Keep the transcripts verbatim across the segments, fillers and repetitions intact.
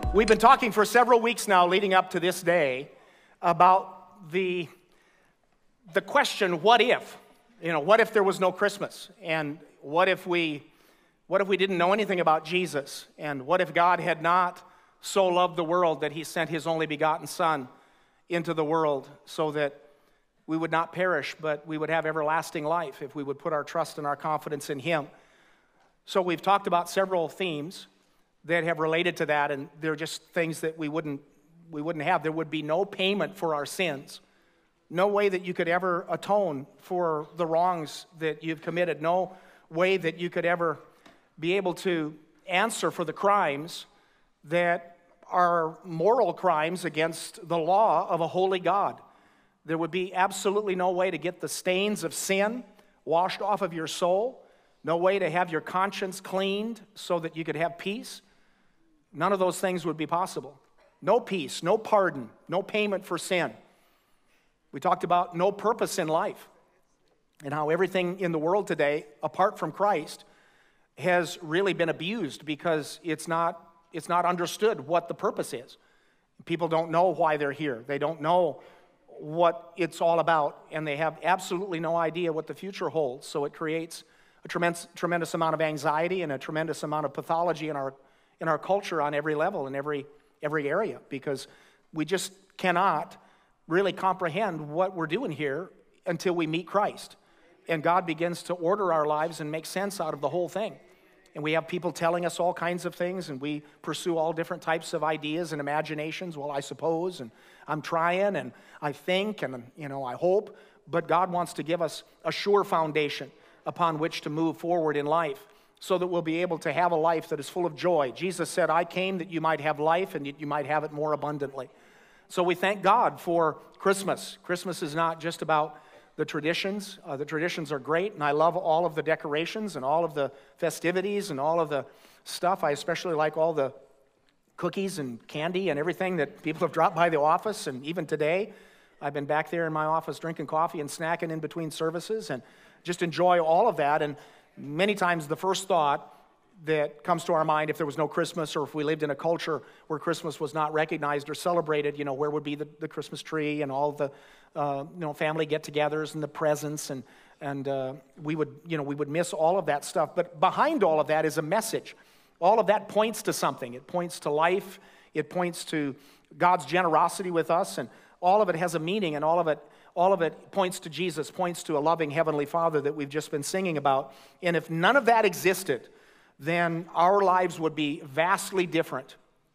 We've been talking for several weeks now leading up to this day about the, the question, what if? You know, what if there was no Christmas? And what if we, what if we didn't know anything about Jesus? And what if God had not so loved the world that he sent his only begotten Son into the world so that we would not perish, but we would have everlasting life if we would put our trust and our confidence in him? So we've talked about several themes that have related to that, and they're just things that we wouldn't we wouldn't have. There would be no payment for our sins. No way that you could ever atone for the wrongs that you've committed. No way that you could ever be able to answer for the crimes that are moral crimes against the law of a holy God. There would be absolutely no way to get the stains of sin washed off of your soul. No way to have your conscience cleaned so that you could have peace. None of those things would be possible. No peace, no pardon, no payment for sin. We talked about no purpose in life and how everything in the world today, apart from Christ, has really been abused because it's not, it's not understood what the purpose is. People don't know why they're here. They don't know what it's all about, and they have absolutely no idea what the future holds. So it creates a tremendous, tremendous amount of anxiety and a tremendous amount of pathology in our in our culture on every level, in every every area, because we just cannot really comprehend what we're doing here until we meet Christ. And God begins to order our lives and make sense out of the whole thing. And we have people telling us all kinds of things, and we pursue all different types of ideas and imaginations. Well, I suppose, and I'm trying, and I think, and you know, I hope. But God wants to give us a sure foundation upon which to move forward in life, so that we'll be able to have a life that is full of joy. Jesus said, I came that you might have life and that you might have it more abundantly. So we thank God for Christmas. Christmas is not just about the traditions. Uh, the traditions are great, and I love all of the decorations and all of the festivities and all of the stuff. I especially like all the cookies and candy and everything that people have dropped by the office, and even today, I've been back there in my office drinking coffee and snacking in between services, and just enjoy all of that. And many times the first thought that comes to our mind, if there was no Christmas, or if we lived in a culture where Christmas was not recognized or celebrated, you know, where would be the, the Christmas tree and all the uh, you know, family get-togethers and the presents, and and uh, we would you know we would miss all of that stuff. But behind all of that is a message. All of that points to something. It points to life. It points to God's generosity with us, and all of it has a meaning, and all of it All of it points to Jesus, points to a loving Heavenly Father that we've just been singing about. And if none of that existed, then our lives would be vastly different,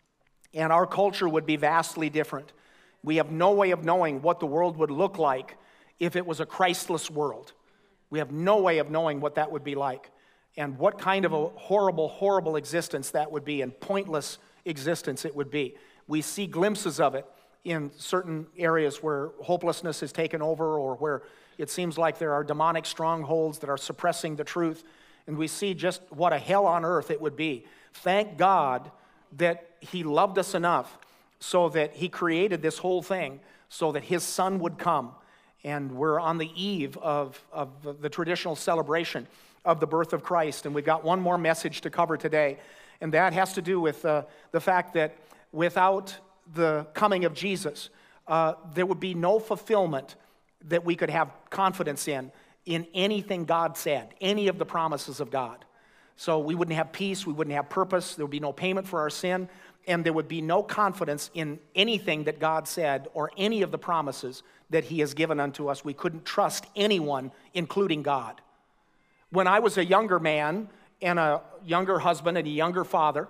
and our culture would be vastly different. We have no way of knowing what the world would look like if it was a Christless world. We have no way of knowing what that would be like, and what kind of a horrible, horrible existence that would be, and pointless existence it would be. We see glimpses of it in certain areas where hopelessness has taken over, or where it seems like there are demonic strongholds that are suppressing the truth, and we see just what a hell on earth it would be. Thank God that he loved us enough so that he created this whole thing so that his Son would come, and we're on the eve of, of the traditional celebration of the birth of Christ. And we've got one more message to cover today, and that has to do with uh, the fact that without the coming of Jesus, uh, there would be no fulfillment that we could have confidence in, in anything God said, any of the promises of God. So we wouldn't have peace, we wouldn't have purpose, there would be no payment for our sin, and there would be no confidence in anything that God said or any of the promises that he has given unto us. We couldn't trust anyone, including God. When I was a younger man and a younger husband and a younger father,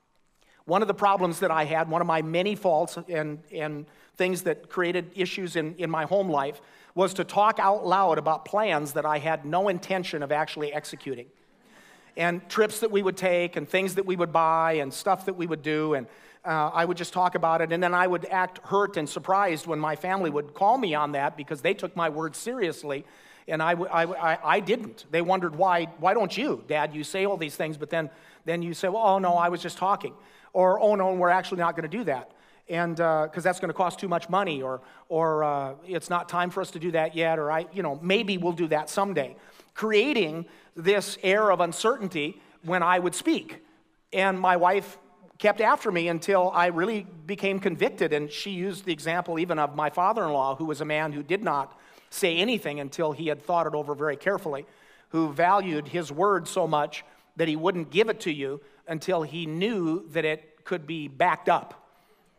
one of the problems that I had, one of my many faults and, and things that created issues in, in my home life, was to talk out loud about plans that I had no intention of actually executing. And trips that we would take, and things that we would buy, and stuff that we would do, and uh, I would just talk about it, and then I would act hurt and surprised when my family would call me on that, because they took my words seriously, and I, I, I, I didn't. They wondered, why, why don't you, Dad? You say all these things, but then, then you say, well, oh no, I was just talking. Or, oh no, we're actually not going to do that, and because uh, that's going to cost too much money, or or uh, it's not time for us to do that yet, or I, you know, maybe we'll do that someday. Creating this air of uncertainty when I would speak, and my wife kept after me until I really became convicted. And she used the example even of my father-in-law, who was a man who did not say anything until he had thought it over very carefully, who valued his word so much that he wouldn't give it to you until he knew that it could be backed up.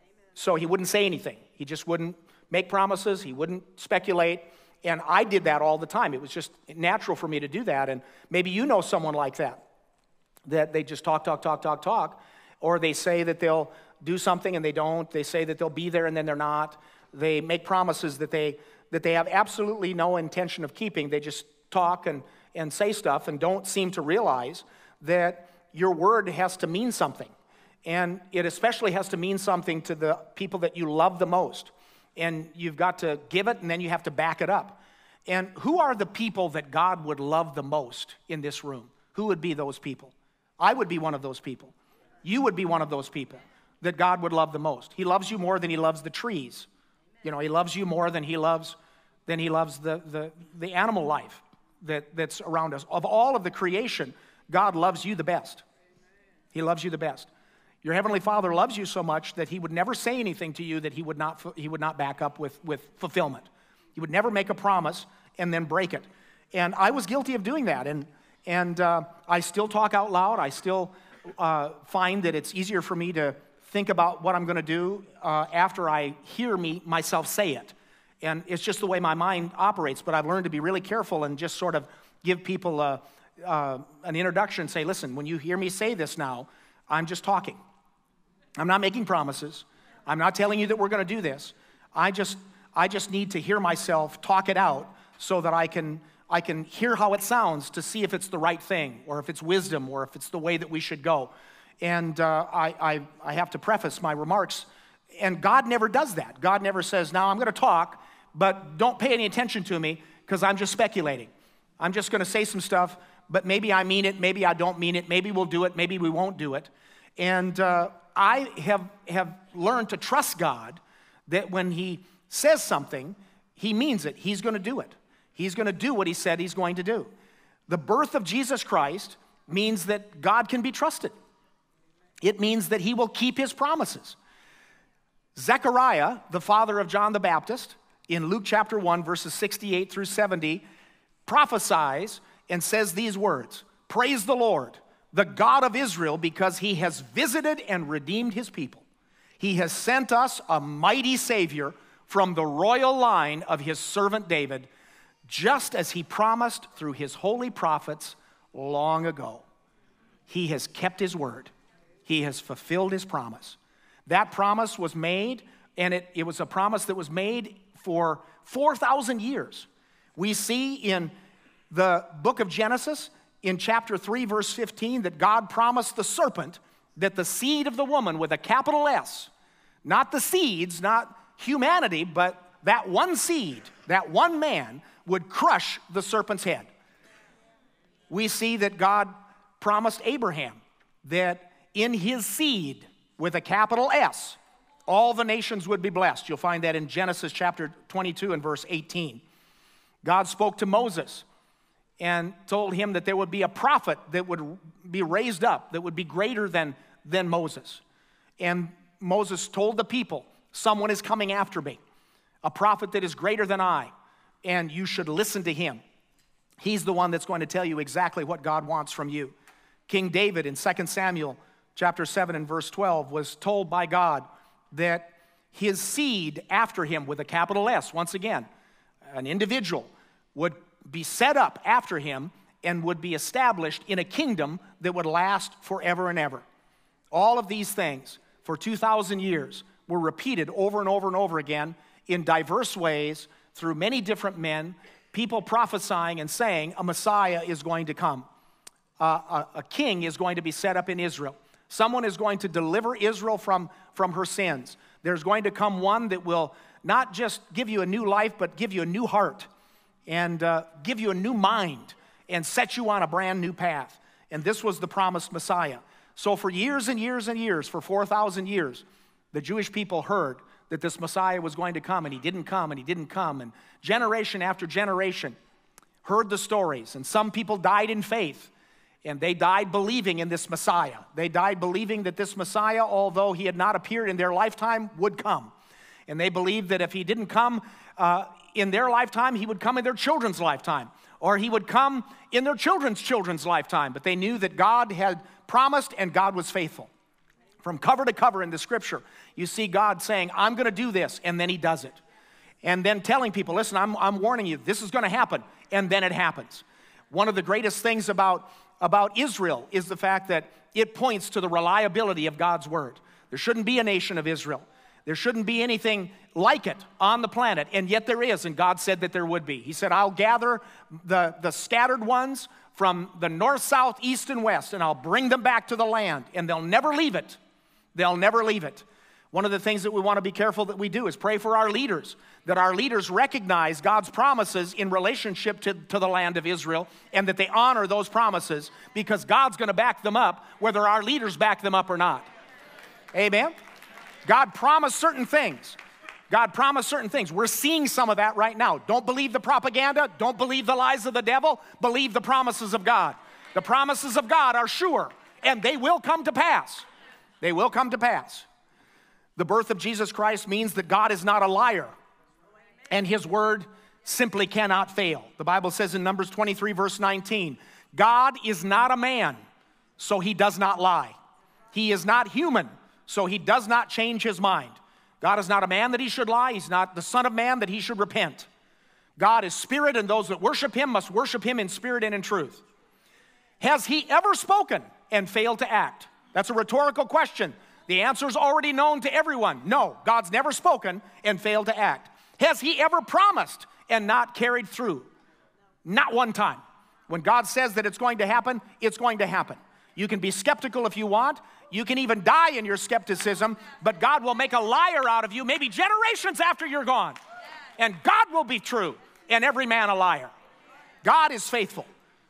So he wouldn't say anything. He just wouldn't make promises. He wouldn't speculate. And I did that all the time. It was just natural for me to do that. And maybe you know someone like that, that they just talk, talk, talk, talk, talk, or they say that they'll do something and they don't. They say that they'll be there and then they're not. They make promises that they that they have absolutely no intention of keeping. They just talk and, and say stuff and don't seem to realize that your word has to mean something. And it especially has to mean something to the people that you love the most. And you've got to give it, and then you have to back it up. And who are the people that God would love the most in this room? Who would be those people? I would be one of those people. You would be one of those people that God would love the most. He loves you more than he loves the trees. You know, he loves you more than he loves than he loves the, the, the animal life that, that's around us. Of all of the creation, God loves you the best. He loves you the best. Your Heavenly Father loves you so much that he would never say anything to you that he would not, he would not back up with, with fulfillment. He would never make a promise and then break it. And I was guilty of doing that. And, and uh, I still talk out loud. I still uh, find that it's easier for me to think about what I'm going to do uh, after I hear me myself say it. And it's just the way my mind operates. But I've learned to be really careful and just sort of give people a, uh, an introduction and say, listen, when you hear me say this now, I'm just talking. I'm not making promises. I'm not telling you that we're going to do this. I just, I just need to hear myself talk it out so that I can, I can hear how it sounds to see if it's the right thing or if it's wisdom or if it's the way that we should go. And uh, I, I, I have to preface my remarks. And God never does that. God never says, now I'm going to talk, but don't pay any attention to me because I'm just speculating. I'm just going to say some stuff, but maybe I mean it, maybe I don't mean it, maybe we'll do it, maybe we won't do it. And uh, I have, have learned to trust God that when he says something, he means it. He's going to do it. He's going to do what he said he's going to do. The birth of Jesus Christ means that God can be trusted. It means that he will keep his promises. Zechariah, the father of John the Baptist, in Luke chapter one, verses sixty-eight through seventy, prophesies and says these words, "Praise the Lord, the God of Israel, because he has visited and redeemed his people. He has sent us a mighty Savior from the royal line of his servant David, just as he promised through his holy prophets long ago." He has kept his word. He has fulfilled his promise. That promise was made, and it, it was a promise that was made for four thousand years. We see in the book of Genesis, in chapter three, verse fifteen, that God promised the serpent that the seed of the woman with a capital S, not the seeds, not humanity, but that one seed, that one man, would crush the serpent's head. We see that God promised Abraham that in his seed, with a capital S, all the nations would be blessed. You'll find that in Genesis chapter twenty-two and verse eighteen. God spoke to Moses and told him that there would be a prophet that would be raised up, that would be greater than, than Moses. And Moses told the people, someone is coming after me, a prophet that is greater than I, and you should listen to him. He's the one that's going to tell you exactly what God wants from you. King David in Second Samuel chapter seven and verse twelve was told by God that his seed after him, with a capital S, once again, an individual, would be set up after him and would be established in a kingdom that would last forever and ever. All of these things for two thousand years were repeated over and over and over again in diverse ways through many different men, people prophesying and saying a Messiah is going to come. Uh, a, a king is going to be set up in Israel. Someone is going to deliver Israel from, from her sins. There's going to come one that will not just give you a new life, but give you a new heart and uh, give you a new mind and set you on a brand new path. And this was the promised Messiah. So for years and years and years, for four thousand years, the Jewish people heard that this Messiah was going to come, and he didn't come, and he didn't come. And generation after generation heard the stories, and some people died in faith. And they died believing in this Messiah. They died believing that this Messiah, although he had not appeared in their lifetime, would come. And they believed that if he didn't come uh, in their lifetime, he would come in their children's lifetime. Or he would come in their children's children's lifetime. But they knew that God had promised and God was faithful. From cover to cover in the scripture, you see God saying, I'm going to do this, and then he does it. And then telling people, listen, I'm, I'm warning you, this is going to happen, and then it happens. One of the greatest things about, about Israel is the fact that it points to the reliability of God's word. There shouldn't be a nation of Israel. There shouldn't be anything like it on the planet, and yet there is, and God said that there would be. He said, I'll gather the, the scattered ones from the north, south, east, and west, and I'll bring them back to the land, and they'll never leave it. They'll never leave it. One of the things that we want to be careful that we do is pray for our leaders, that our leaders recognize God's promises in relationship to, to the land of Israel, and that they honor those promises, because God's going to back them up whether our leaders back them up or not. Amen? God promised certain things. God promised certain things. We're seeing some of that right now. Don't believe the propaganda. Don't believe the lies of the devil. Believe the promises of God. The promises of God are sure, and they will come to pass. They will come to pass. The birth of Jesus Christ means that God is not a liar, and his word simply cannot fail. The Bible says in Numbers twenty-three, verse nineteen, God is not a man, so he does not lie. He is not human, so he does not change his mind. God is not a man that he should lie. He's not the son of man that he should repent. God is spirit, and those that worship him must worship him in spirit and in truth. Has he ever spoken and failed to act? That's a rhetorical question. The answer is already known to everyone. No, God's never spoken and failed to act. Has he ever promised and not carried through? Not one time. When God says that it's going to happen, it's going to happen. You can be skeptical if you want. You can even die in your skepticism, but God will make a liar out of you maybe generations after you're gone. And God will be true, and every man a liar. God is faithful.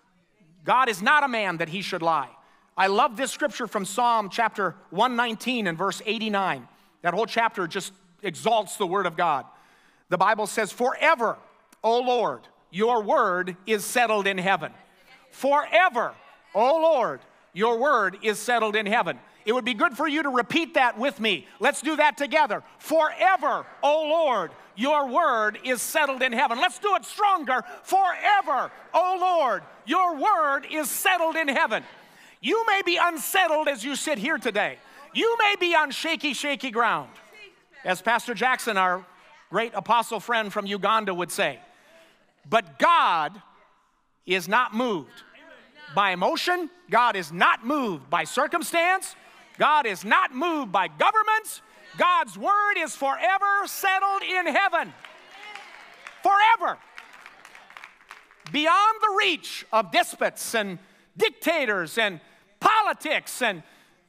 God is not a man that he should lie. I love this scripture from Psalm chapter one nineteen and verse eighty-nine. That whole chapter just exalts the word of God. The Bible says, forever, O Lord, your word is settled in heaven. Forever, O Lord, your word is settled in heaven. It would be good for you to repeat that with me. Let's do that together. Forever, O Lord, your word is settled in heaven. Let's do it stronger. Forever, O Lord, your word is settled in heaven. You may be unsettled as you sit here today. You may be on shaky, shaky ground. As Pastor Jackson, our great apostle friend from Uganda, would say. But God is not moved by emotion. God is not moved by circumstance. God is not moved by governments. God's word is forever settled in heaven. Forever. Beyond the reach of despots and dictators and politics and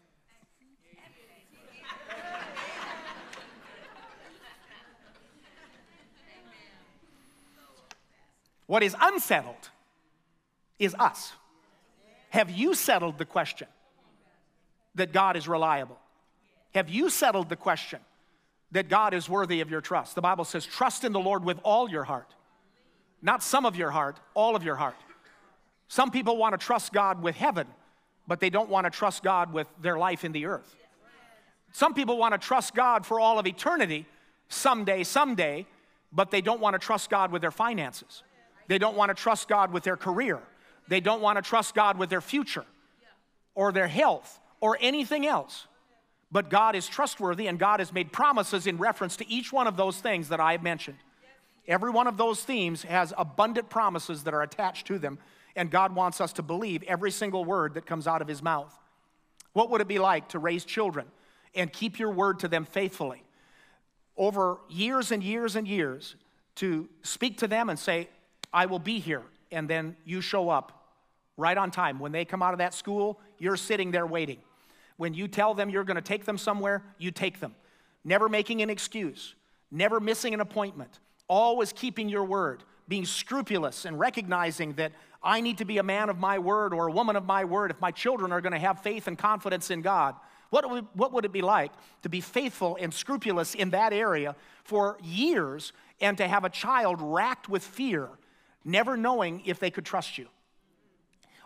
what is unsettled is us. Have you settled the question that God is reliable? Have you settled the question that God is worthy of your trust? The Bible says, trust in the Lord with all your heart. Not some of your heart, all of your heart. Some people want to trust God with heaven, but they don't want to trust God with their life in the earth. Some people want to trust God for all of eternity, someday, someday, but they don't want to trust God with their finances. They don't want to trust God with their career. They don't want to trust God with their future or their health or anything else. But God is trustworthy, and God has made promises in reference to each one of those things that I have mentioned. Every one of those themes has abundant promises that are attached to them, and God wants us to believe every single word that comes out of his mouth. What would it be like to raise children and keep your word to them faithfully? Over years and years and years, to speak to them and say, I will be here, and then you show up right on time. When they come out of that school, you're sitting there waiting. When you tell them you're going to take them somewhere, you take them. Never making an excuse, never missing an appointment, always keeping your word, being scrupulous and recognizing that I need to be a man of my word or a woman of my word if my children are going to have faith and confidence in God. What would, what would it be like to be faithful and scrupulous in that area for years and to have a child racked with fear, never knowing if they could trust you?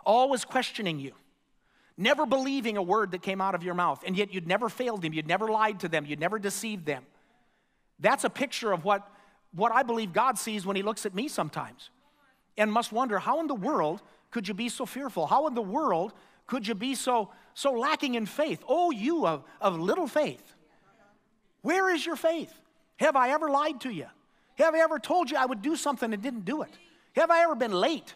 always questioning you, never believing a word that came out of your mouth, and yet you'd never failed him, you'd never lied to them, you'd never deceived them. That's a picture of what, what I believe God sees when he looks at me sometimes, and must wonder, how in the world could you be so fearful? How in the world could you be so, so lacking in faith? Oh, you of, of little faith. Where is your faith? Have I ever lied to you? Have I ever told you I would do something and didn't do it? Have I ever been late?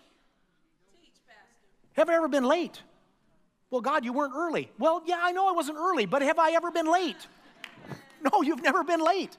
Have I ever been late? Well, God, you weren't early. Well, yeah, I know I wasn't early, but have I ever been late? No, you've never been late.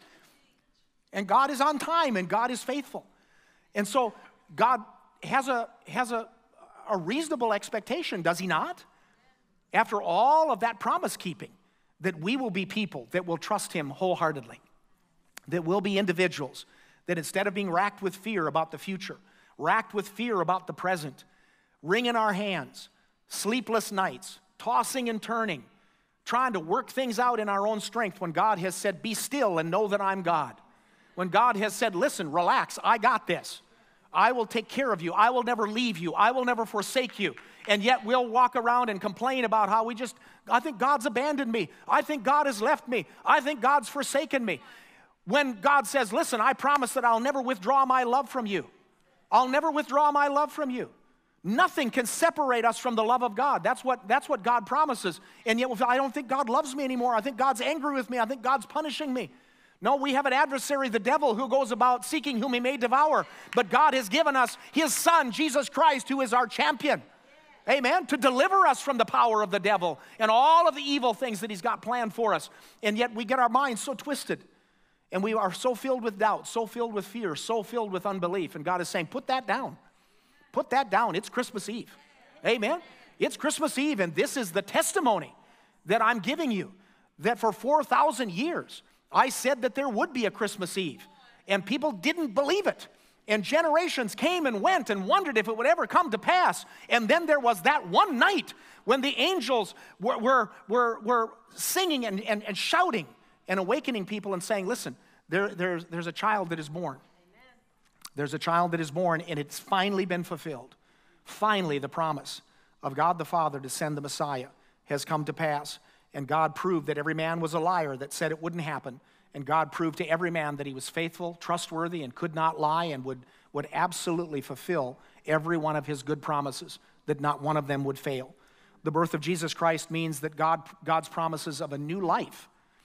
And God is on time, and God is faithful. And so God has a, has a, a reasonable expectation, does he not? After all of that promise keeping, that we will be people that will trust him wholeheartedly, that will be individuals that instead of being racked with fear about the future, racked with fear about the present, wringing our hands, sleepless nights, tossing and turning, trying to work things out in our own strength when God has said, be still and know that I'm God. When God has said, listen, relax, I got this. I will take care of you. I will never leave you. I will never forsake you. And yet we'll walk around and complain about how we just, I think God's abandoned me. I think God has left me. I think God's forsaken me. When God says, listen, I promise that I'll never withdraw my love from you. I'll never withdraw my love from you. Nothing can separate us from the love of God. That's what, that's what God promises. And yet I don't think God loves me anymore. I think God's angry with me. I think God's punishing me. No, we have an adversary, the devil, who goes about seeking whom he may devour. But God has given us his Son, Jesus Christ, who is our champion. Amen. To deliver us from the power of the devil and all of the evil things that he's got planned for us. And yet we get our minds so twisted. And we are so filled with doubt, so filled with fear, so filled with unbelief. And God is saying, put that down. Put that down. It's Christmas Eve. Amen. It's Christmas Eve, and this is the testimony that I'm giving you, that for four thousand years, I said that there would be a Christmas Eve, and people didn't believe it. And generations came and went and wondered if it would ever come to pass. And then there was that one night when the angels were, were, were, were singing and, and, and shouting and awakening people and saying, listen, there, there's, there's a child that is born. Amen. There's a child that is born, and it's finally been fulfilled. Finally, the promise of God the Father to send the Messiah has come to pass. And God proved that every man was a liar that said it wouldn't happen. And God proved to every man that he was faithful, trustworthy, and could not lie, and would, would absolutely fulfill every one of his good promises, that not one of them would fail. The birth of Jesus Christ means that God, God's promises of a new life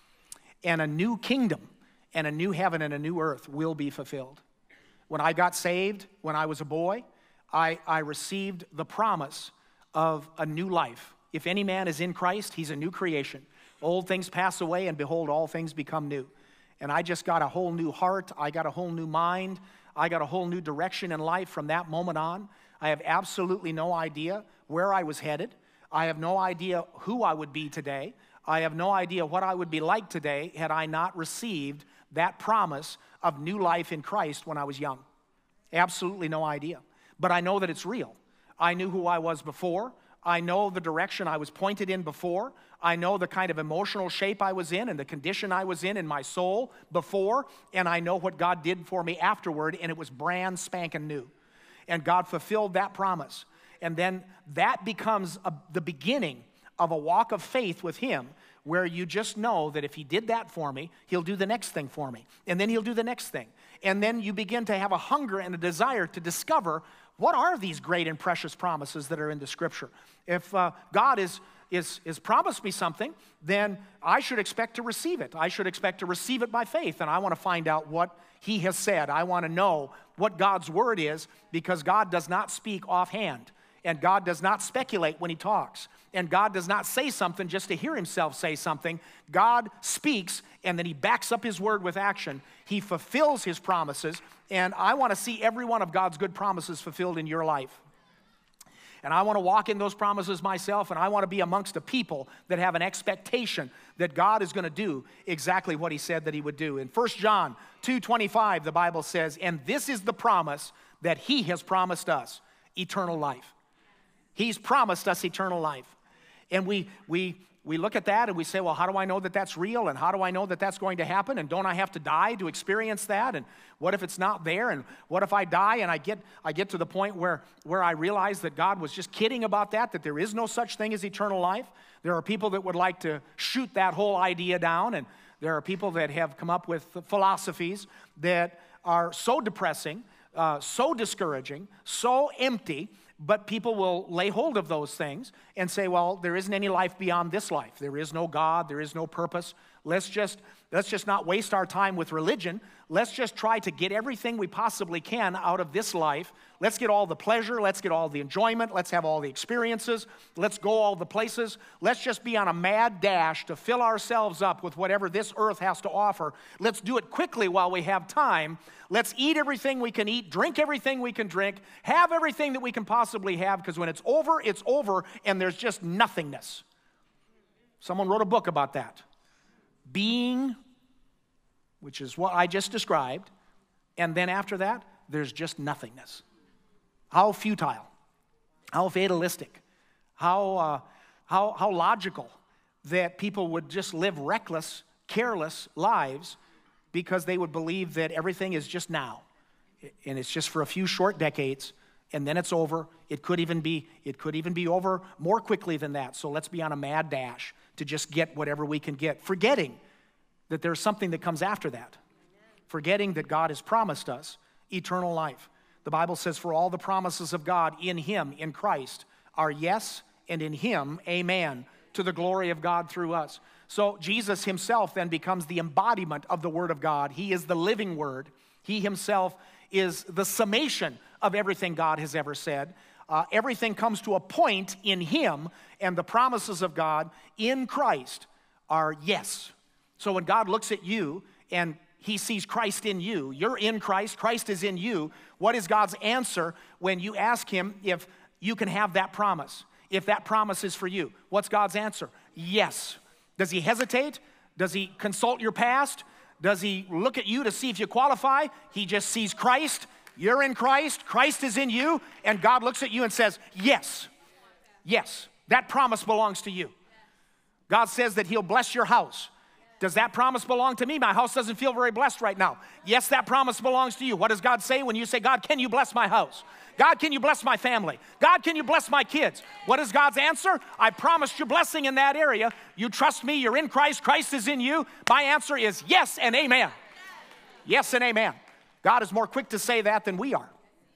and a new kingdom and a new heaven and a new earth will be fulfilled. When I got saved, when I was a boy, I, I received the promise of a new life. If any man is in Christ, he's a new creation. Old things pass away, and behold, all things become new. And I just got a whole new heart. I got a whole new mind. I got a whole new direction in life from that moment on. I have absolutely no idea where I was headed. I have no idea who I would be today. I have no idea what I would be like today had I not received that promise of new life in Christ when I was young. Absolutely no idea. But I know that it's real. I knew who I was before. I know the direction I was pointed in before. I know the kind of emotional shape I was in and the condition I was in in my soul before. And I know what God did for me afterward, and it was brand spanking new. And God fulfilled that promise. And then that becomes a, the beginning of a walk of faith with him, where you just know that if he did that for me, he'll do the next thing for me. And then he'll do the next thing. And then you begin to have a hunger and a desire to discover, what are these great and precious promises that are in the Scripture? If uh, God is, is, is promised me something, then I should expect to receive it. I should expect to receive it by faith. And I want to find out what he has said. I want to know what God's word is, because God does not speak offhand. And God does not speculate when he talks. And God does not say something just to hear himself say something. God speaks, and then he backs up his word with action. He fulfills his promises. And I want to see every one of God's good promises fulfilled in your life. And I want to walk in those promises myself, and I want to be amongst a people that have an expectation that God is going to do exactly what he said that he would do. In First John two twenty-five, the Bible says, and this is the promise that he has promised us, eternal life. He's promised us eternal life. And we, we, we look at that and we say, well, how do I know that that's real? And how do I know that that's going to happen? And don't I have to die to experience that? And what if it's not there? And what if I die and I get I get to the point where, where I realize that God was just kidding about that, that there is no such thing as eternal life? There are people that would like to shoot that whole idea down, and there are people that have come up with philosophies that are so depressing, uh, so discouraging, so empty, but people will lay hold of those things and say, well, there isn't any life beyond this life. There is no God. There is no purpose. Let's just, let's just not waste our time with religion. Let's just try to get everything we possibly can out of this life. Let's get all the pleasure. Let's get all the enjoyment. Let's have all the experiences. Let's go all the places. Let's just be on a mad dash to fill ourselves up with whatever this earth has to offer. Let's do it quickly while we have time. Let's eat everything we can eat, drink everything we can drink, have everything that we can possibly have, because when it's over, it's over, and there's just nothingness. Someone wrote a book about that. Being, which is what I just described, and then after that, there's just nothingness. How futile, how fatalistic, how, uh, how, how logical that people would just live reckless, careless lives because they would believe that everything is just now, and it's just for a few short decades, and then it's over. It could even be, it could even be over more quickly than that, so let's be on a mad dash to just get whatever we can get, forgetting that there's something that comes after that, forgetting that God has promised us eternal life. The Bible says, for all the promises of God in Him, in Christ, are yes, and in Him, amen, to the glory of God through us. So Jesus Himself then becomes the embodiment of the Word of God. He is the living Word. He Himself is the summation of everything God has ever said. Uh, everything comes to a point in Him, and the promises of God in Christ are yes. So when God looks at you and He sees Christ in you, you're in Christ, Christ is in you, what is God's answer when you ask Him if you can have that promise? If that promise is for you, what's God's answer? Yes. Does He hesitate? Does He consult your past? Does He look at you to see if you qualify? He just sees Christ. You're in Christ. Christ is in you. And God looks at you and says, yes, yes, that promise belongs to you. God says that He'll bless your house. Does that promise belong to me? My house doesn't feel very blessed right now. Yes, that promise belongs to you. What does God say when you say, God, can you bless my house? God, can you bless my family? God, can you bless my kids? What is God's answer? I promised you blessing in that area. You trust me. You're in Christ. Christ is in you. My answer is yes and amen. Yes and amen. God is more quick to say that than we are.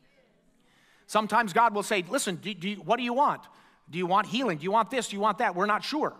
Sometimes God will say, listen, do, do you, what do you want? Do you want healing? Do you want this? Do you want that? We're not sure.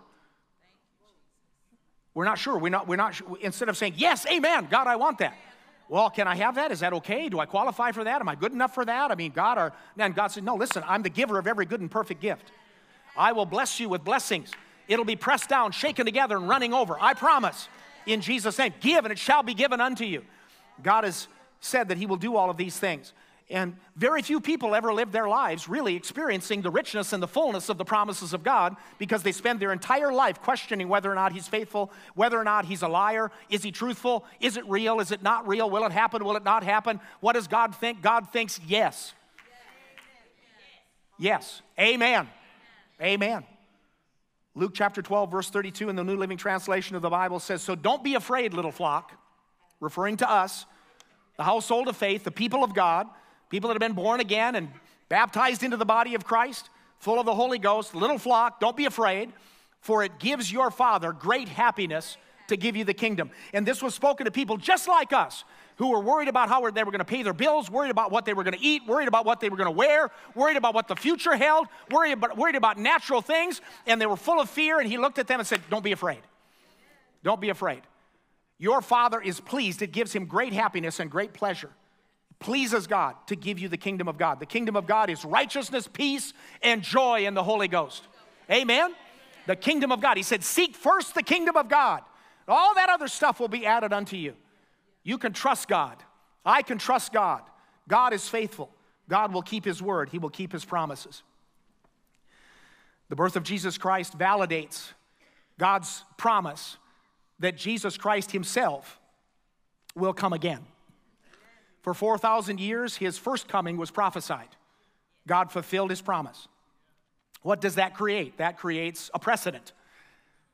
We're not sure. We're not, we're not sure. Instead of saying, yes, amen, God, I want that. Well, can I have that? Is that okay? Do I qualify for that? Am I good enough for that? I mean, God, or, and God said, no, listen, I'm the giver of every good and perfect gift. I will bless you with blessings. It'll be pressed down, shaken together, and running over. I promise. In Jesus' name, give, and it shall be given unto you. God has said that He will do all of these things. And very few people ever live their lives really experiencing the richness and the fullness of the promises of God, because they spend their entire life questioning whether or not He's faithful, whether or not He's a liar, is He truthful, is it real, is it not real, will it happen, will it not happen, what does God think? God thinks yes. Yes. Amen. Amen. Luke chapter twelve, verse thirty-two in the New Living Translation of the Bible says, so don't be afraid, little flock, referring to us, the household of faith, the people of God, people that have been born again and baptized into the body of Christ, full of the Holy Ghost, little flock, don't be afraid, for it gives your Father great happiness to give you the kingdom. And this was spoken to people just like us, who were worried about how they were going to pay their bills, worried about what they were going to eat, worried about what they were going to wear, worried about what the future held, worried about, worried about natural things, and they were full of fear, and He looked at them and said, don't be afraid. Don't be afraid. Your Father is pleased. It gives Him great happiness and great pleasure. Pleases God to give you the kingdom of God. The kingdom of God is righteousness, peace, and joy in the Holy Ghost. Amen? The kingdom of God. He said, seek first the kingdom of God. All that other stuff will be added unto you. You can trust God. I can trust God. God is faithful. God will keep His word. He will keep His promises. The birth of Jesus Christ validates God's promise that Jesus Christ Himself will come again. For four thousand years, His first coming was prophesied. God fulfilled His promise. What does that create? That creates a precedent.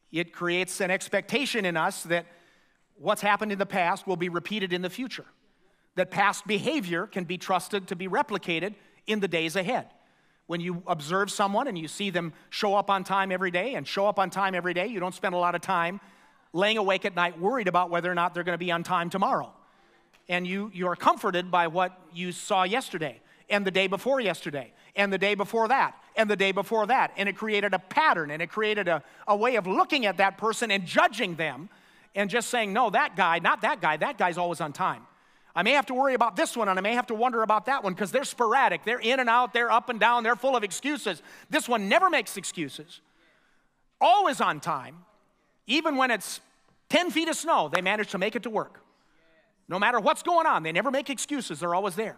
It creates an expectation in us that what's happened in the past will be repeated in the future, that past behavior can be trusted to be replicated in the days ahead. When you observe someone and you see them show up on time every day and show up on time every day, you don't spend a lot of time laying awake at night worried about whether or not they're going to be on time tomorrow. And you, you are comforted by what you saw yesterday and the day before yesterday and the day before that and the day before that. And it created a pattern, and it created a, a way of looking at that person and judging them and just saying, no, that guy, not that guy, that guy's always on time. I may have to worry about this one, and I may have to wonder about that one because they're sporadic. They're in and out. They're up and down. They're full of excuses. This one never makes excuses. Always on time. Even when it's ten feet of snow, they manage to make it to work. No matter what's going on, they never make excuses. They're always there.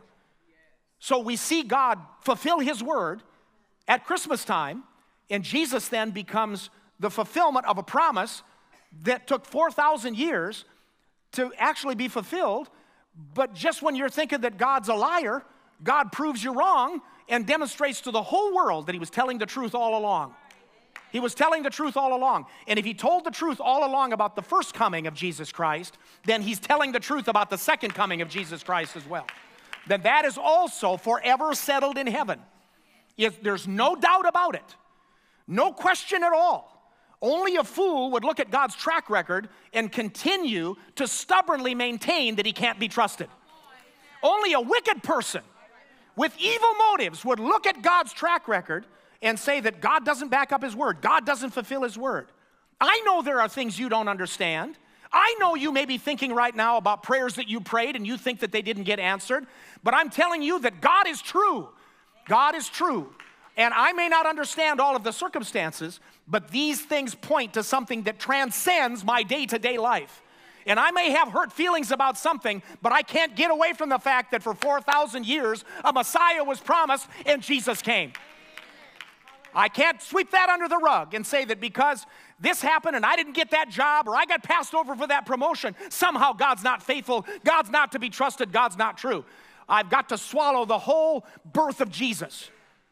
So we see God fulfill His word at Christmas time, and Jesus then becomes the fulfillment of a promise that took four thousand years to actually be fulfilled. But just when you're thinking that God's a liar, God proves you wrong and demonstrates to the whole world that He was telling the truth all along. He was telling the truth all along. And if He told the truth all along about the first coming of Jesus Christ, then He's telling the truth about the second coming of Jesus Christ as well. Then that is also forever settled in heaven. If there's no doubt about it, no question at all. Only a fool would look at God's track record and continue to stubbornly maintain that He can't be trusted. Only a wicked person with evil motives would look at God's track record and say that God doesn't back up His word. God doesn't fulfill His word. I know there are things you don't understand. I know you may be thinking right now about prayers that you prayed and you think that they didn't get answered, but I'm telling you that God is true. God is true. And I may not understand all of the circumstances, but these things point to something that transcends my day-to-day life. And I may have hurt feelings about something, but I can't get away from the fact that for four thousand years, a Messiah was promised and Jesus came. I can't sweep that under the rug and say that because this happened and I didn't get that job or I got passed over for that promotion, somehow God's not faithful, God's not to be trusted, God's not true. I've got to swallow the whole birth of Jesus.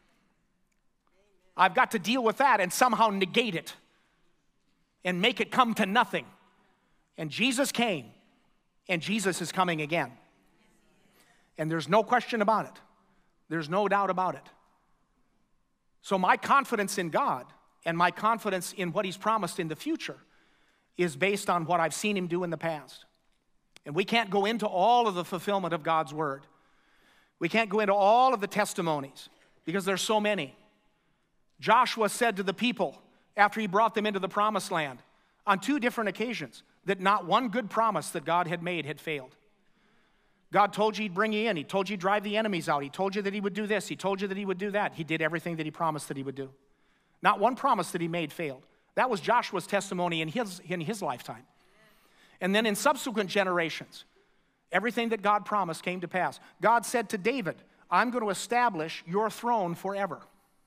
I've got to deal with that and somehow negate it and make it come to nothing. And Jesus came, and Jesus is coming again. And there's no question about it. There's no doubt about it. So my confidence in God and my confidence in what He's promised in the future is based on what I've seen Him do in the past. And we can't go into all of the fulfillment of God's word. We can't go into all of the testimonies because there's so many. Joshua said to the people after he brought them into the promised land on two different occasions that not one good promise that God had made had failed. God told you He'd bring you in. He told you He'd drive the enemies out. He told you that He would do this. He told you that He would do that. He did everything that He promised that He would do. Not one promise that He made failed. That was Joshua's testimony in his, in his lifetime. And then in subsequent generations, everything that God promised came to pass. God said to David, I'm going to establish your throne forever.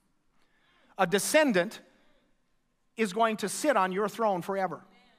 A descendant is going to sit on your throne forever.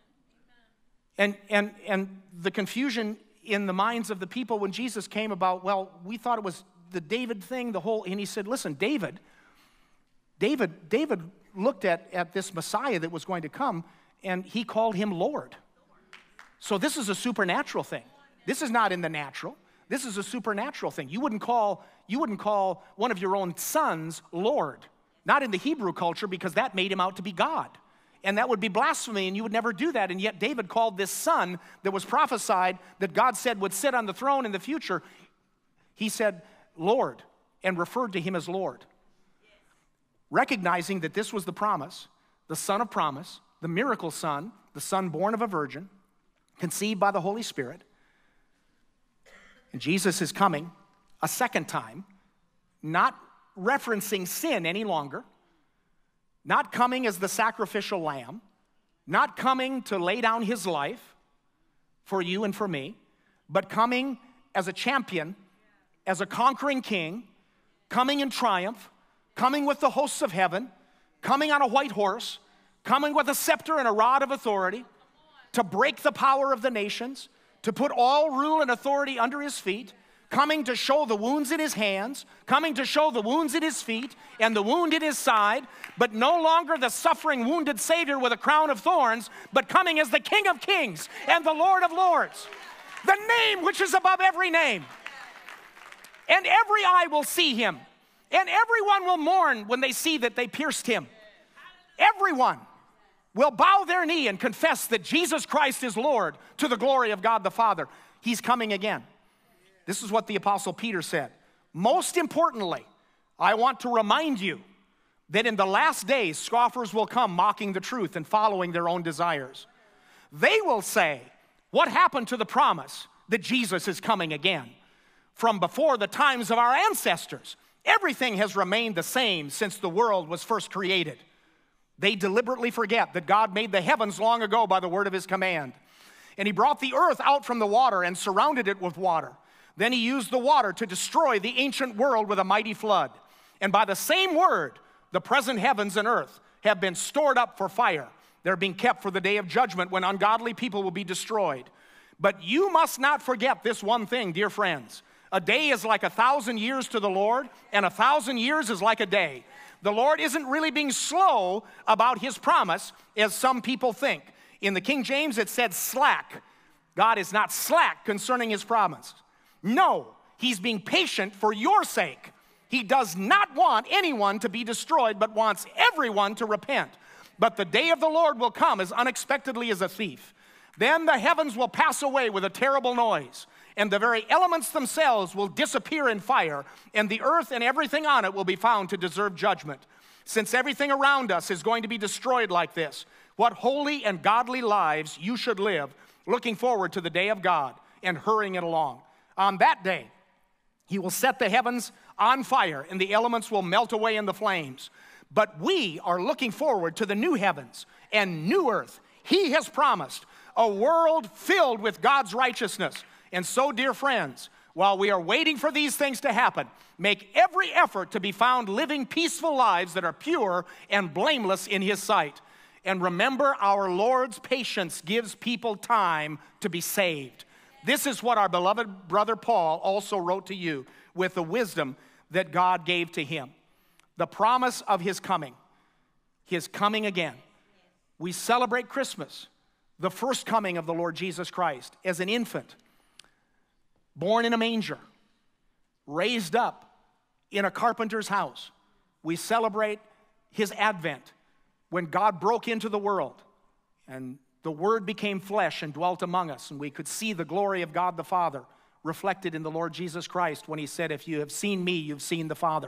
And, and, and the confusion in the minds of the people when Jesus came about, well, we thought it was the David thing, the whole, and He said, listen, David, David, David looked at, at this Messiah that was going to come, and he called Him Lord. So this is a supernatural thing. This is not in the natural. This is a supernatural thing. You wouldn't call, you wouldn't call one of your own sons Lord. Not in the Hebrew culture, because that made Him out to be God. And that would be blasphemy, and you would never do that. And yet David called this son that was prophesied that God said would sit on the throne in the future, he said, Lord, and referred to Him as Lord. Recognizing that this was the promise, the son of promise, the miracle son, the son born of a virgin, conceived by the Holy Spirit. And Jesus is coming a second time, not referencing sin any longer, not coming as the sacrificial lamb, not coming to lay down His life for you and for me, but coming as a champion, as a conquering king, coming in triumph, coming with the hosts of heaven, coming on a white horse, coming with a scepter and a rod of authority, to break the power of the nations, to put all rule and authority under His feet, coming to show the wounds in his hands, coming to show the wounds in his feet, and the wound in his side, but no longer the suffering, wounded Savior with a crown of thorns, but coming as the King of Kings and the Lord of Lords. The name which is above every name. And every eye will see him, and everyone will mourn when they see that they pierced him. Everyone will bow their knee and confess that Jesus Christ is Lord to the glory of God the Father. He's coming again. This is what the Apostle Peter said. Most importantly, I want to remind you that in the last days, scoffers will come mocking the truth and following their own desires. They will say, what happened to the promise that Jesus is coming again? From before the times of our ancestors, everything has remained the same since the world was first created. They deliberately forget that God made the heavens long ago by the word of his command. And he brought the earth out from the water and surrounded it with water. Then he used the water to destroy the ancient world with a mighty flood. And by the same word, the present heavens and earth have been stored up for fire. They're being kept for the day of judgment when ungodly people will be destroyed. But you must not forget this one thing, dear friends. A day is like a thousand years to the Lord, and a thousand years is like a day. The Lord isn't really being slow about his promise, as some people think. In the King James, it said slack. God is not slack concerning his promise. No, he's being patient for your sake. He does not want anyone to be destroyed, but wants everyone to repent. But the day of the Lord will come as unexpectedly as a thief. Then the heavens will pass away with a terrible noise, and the very elements themselves will disappear in fire, and the earth and everything on it will be found to deserve judgment. Since everything around us is going to be destroyed like this, what holy and godly lives you should live, looking forward to the day of God and hurrying it along. On that day, he will set the heavens on fire, and the elements will melt away in the flames. But we are looking forward to the new heavens and new earth. He has promised a world filled with God's righteousness. And so, dear friends, while we are waiting for these things to happen, make every effort to be found living peaceful lives that are pure and blameless in his sight. And remember, our Lord's patience gives people time to be saved. This is what our beloved brother Paul also wrote to you with the wisdom that God gave to him. The promise of his coming, his coming again. We celebrate Christmas, the first coming of the Lord Jesus Christ as an infant, born in a manger, raised up in a carpenter's house. We celebrate his advent when God broke into the world and the Word became flesh and dwelt among us, and we could see the glory of God the Father reflected in the Lord Jesus Christ when he said, if you have seen me, you've seen the Father.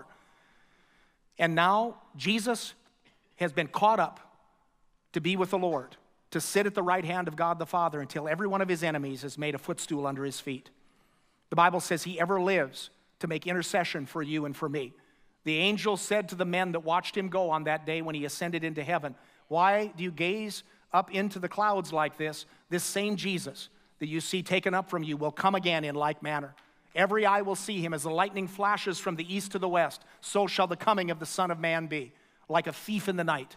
And now Jesus has been caught up to be with the Lord, to sit at the right hand of God the Father until every one of his enemies is made a footstool under his feet. The Bible says he ever lives to make intercession for you and for me. The angel said to the men that watched him go on that day when he ascended into heaven, why do you gaze up into the clouds like this? This same Jesus that you see taken up from you will come again in like manner. Every eye will see him as the lightning flashes from the east to the west. So shall the coming of the Son of Man be, like a thief in the night.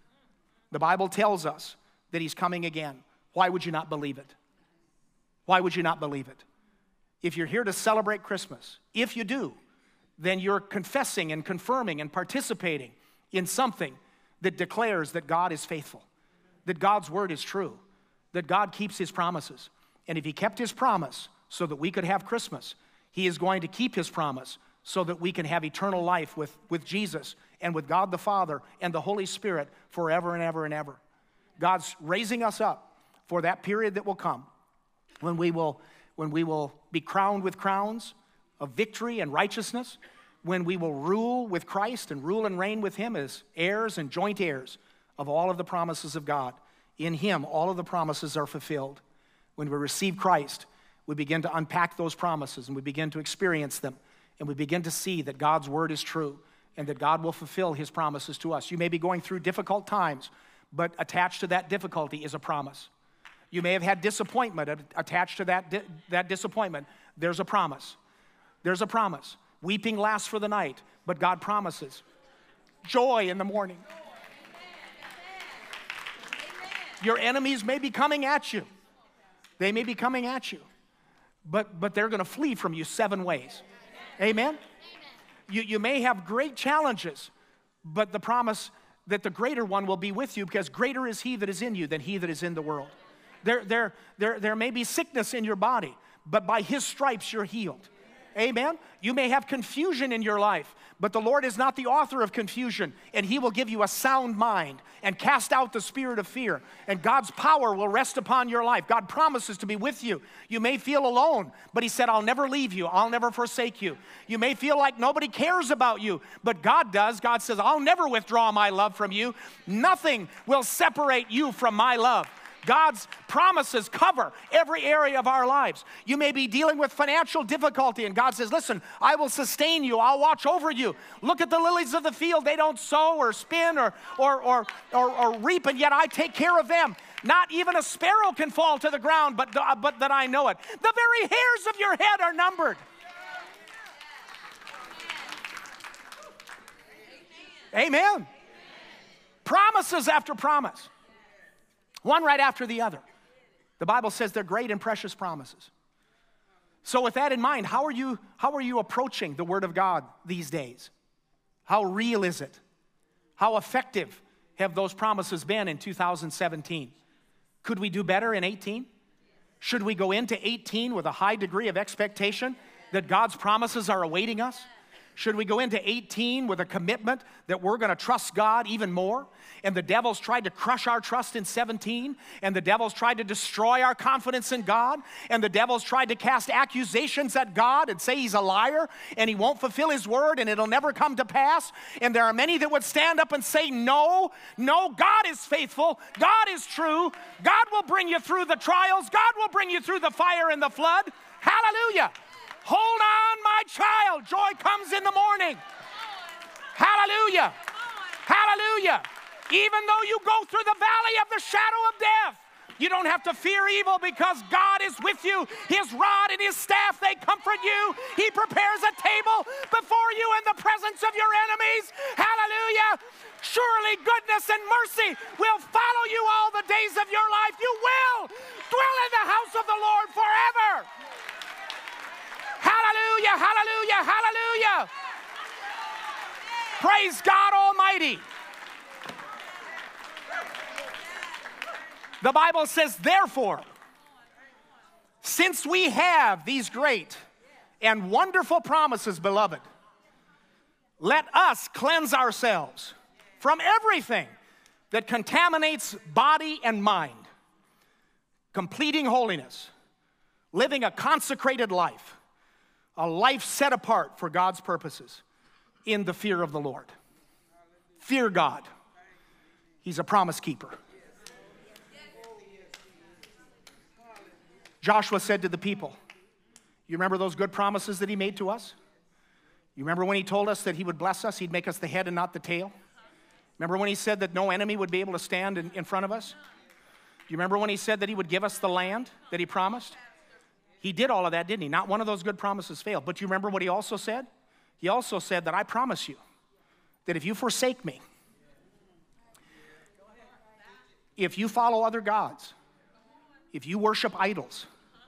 The Bible tells us that he's coming again. Why would you not believe it? Why would you not believe it? If you're here to celebrate Christmas, if you do, then you're confessing and confirming and participating in something that declares that God is faithful, that God's word is true, that God keeps his promises. And if he kept his promise so that we could have Christmas, he is going to keep his promise so that we can have eternal life with, with Jesus and with God the Father and the Holy Spirit forever and ever and ever. God's raising us up for that period that will come when we will, when we will be crowned with crowns of victory and righteousness, when we will rule with Christ and rule and reign with him as heirs and joint heirs of all of the promises of God. In him, all of the promises are fulfilled. When we receive Christ, we begin to unpack those promises and we begin to experience them, and we begin to see that God's word is true and that God will fulfill his promises to us. You may be going through difficult times, but attached to that difficulty is a promise. You may have had disappointment. Attached to that, di- that disappointment, there's a promise. There's a promise. Weeping lasts for the night, but God promises joy in the morning. Your enemies may be coming at you. They may be coming at you. but, but they're going to flee from you seven ways. Amen? You, you may have great challenges, but the promise that the greater one will be with you, because greater is he that is in you than he that is in the world. There, there, there, there may be sickness in your body, but by his stripes you're healed. Amen? You may have confusion in your life, but the Lord is not the author of confusion, and he will give you a sound mind and cast out the spirit of fear, and God's power will rest upon your life. God promises to be with you. You may feel alone, but he said, I'll never leave you. I'll never forsake you. You may feel like nobody cares about you, but God does. God says, I'll never withdraw my love from you. Nothing will separate you from my love. God's promises cover every area of our lives. You may be dealing with financial difficulty, and God says, listen, I will sustain you. I'll watch over you. Look at the lilies of the field. They don't sow or spin or, or, or, or, or reap, and yet I take care of them. Not even a sparrow can fall to the ground, but, uh, but that I know it. The very hairs of your head are numbered. Amen. Amen. Promises after promise. One right after the other. The Bible says they're great and precious promises. So with that in mind, how are you, how are you approaching the Word of God these days? How real is it? How effective have those promises been in two thousand seventeen? Could we do better in eighteen? Should we go into eighteen with a high degree of expectation that God's promises are awaiting us? Should we go into eighteen with a commitment that we're going to trust God even more? And the devil's tried to crush our trust in seventeen, and the devil's tried to destroy our confidence in God, and the devil's tried to cast accusations at God and say he's a liar and he won't fulfill his word and it'll never come to pass. And there are many that would stand up and say, no, no, God is faithful. God is true. God will bring you through the trials. God will bring you through the fire and the flood. Hallelujah. Hold on, my child. Joy comes in the morning. Hallelujah. Hallelujah. Even though you go through the valley of the shadow of death, you don't have to fear evil because God is with you. His rod and his staff, they comfort you. He prepares a table before you in the presence of your enemies. Hallelujah. Surely goodness and mercy will follow you all the days of your life. You will dwell in the house of the Lord forever. Hallelujah, hallelujah, hallelujah. Praise God Almighty. The Bible says, therefore, since we have these great and wonderful promises, beloved, let us cleanse ourselves from everything that contaminates body and mind, completing holiness, living a consecrated life, a life set apart for God's purposes in the fear of the Lord. Fear God. He's a promise keeper. Joshua said to the people, you remember those good promises that he made to us? You remember when he told us that he would bless us, he'd make us the head and not the tail? Remember when he said that no enemy would be able to stand in, in front of us? You remember when he said that he would give us the land that he promised? He did all of that, didn't he? Not one of those good promises failed. But you remember what he also said? He also said that I promise you that if you forsake me, if you follow other gods, if you worship idols,